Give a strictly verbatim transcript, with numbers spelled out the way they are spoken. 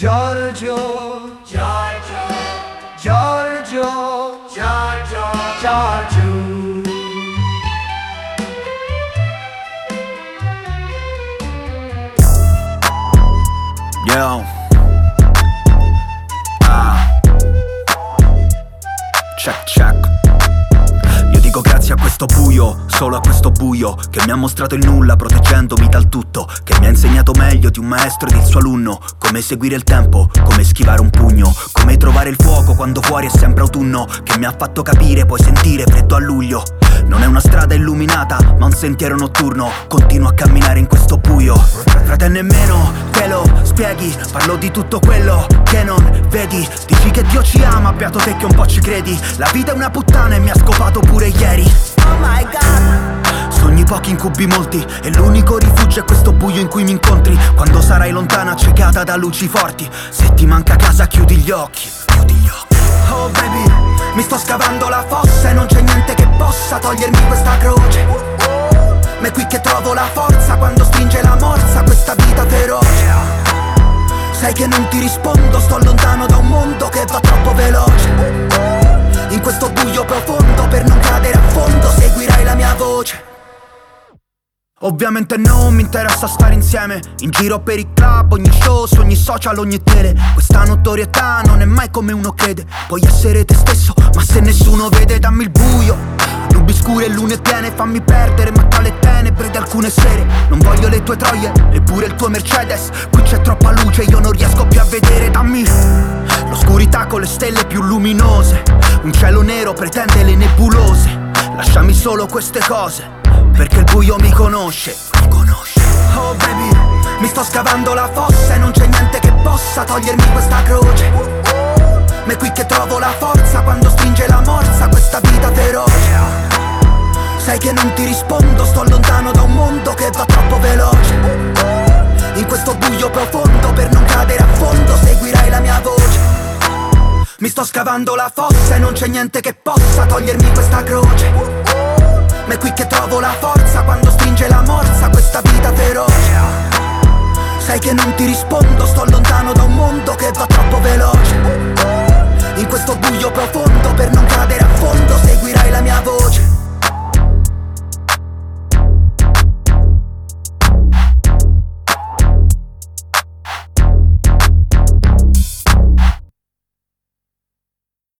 Giorgio, Giorgio, Giorgio, Giorgio, Giorgio. Yo. Ah. Check, check. Io dico grazie a questo buio, solo a questo buio, che mi ha mostrato il nulla proteggendomi dal tutto, che mi ha insegnato meglio di un maestro ed il suo alunno, come seguire il tempo, come schivare un pugno, come trovare il fuoco quando fuori è sempre autunno, che mi ha fatto capire puoi sentire freddo a luglio. Non è una strada illuminata, ma un sentiero notturno. Continuo a camminare in questo buio. Frate, nemmeno te lo spieghi. Parlo di tutto quello che non vedi. Dici che Dio ci ama, beato te che un po' ci credi. La vita è una puttana e mi ha scopato pure ieri. Oh my god. Sogni pochi, incubi molti, e l'unico rifugio è questo buio in cui mi incontri. Quando sarai lontana, accecata da luci forti. Se ti manca casa, chiudi gli occhi. Chiudi gli occhi. Oh baby, mi sto scavando la fossa e non c'è niente che possa togliermi questa croce. Ma è qui che trovo la forza quando stringe la morsa questa vita feroce. Sai che non ti rispondo, sto lontano da un mondo che va troppo veloce. In questo buio profondo, per non cadere a fondo, seguirai la mia voce. Ovviamente non mi interessa stare insieme, in giro per i club, ogni show, su ogni social, ogni tele. Questa notorietà non è mai come uno crede. Puoi essere te stesso, ma se nessuno vede dammi il buio. Nubi scure e lune piene, fammi perdere, ma tra le tenebre di alcune sere. Non voglio le tue troie, neppure il tuo Mercedes. Qui c'è troppa luce, io non riesco più a vedere. Dammi l'oscurità con le stelle più luminose. Un cielo nero pretende le nebulose. Lasciami solo queste cose, perché il buio mi conosce, mi conosce. Oh baby, mi sto scavando la fossa e non c'è niente che possa togliermi questa croce. Ma è qui che trovo la forza quando stringe la morsa questa vita feroce. Sai che non ti rispondo, sto lontano da un mondo che va troppo veloce. In questo buio profondo, per non cadere a fondo, seguirai la mia voce. Mi sto scavando la fossa e non c'è niente che possa togliermi questa croce. Ma è qui che trovo la forza quando stringe la morsa questa vita feroce. Sai che non ti rispondo, sto lontano da un mondo che va troppo veloce. In questo buio profondo, per non cadere a fondo, seguirai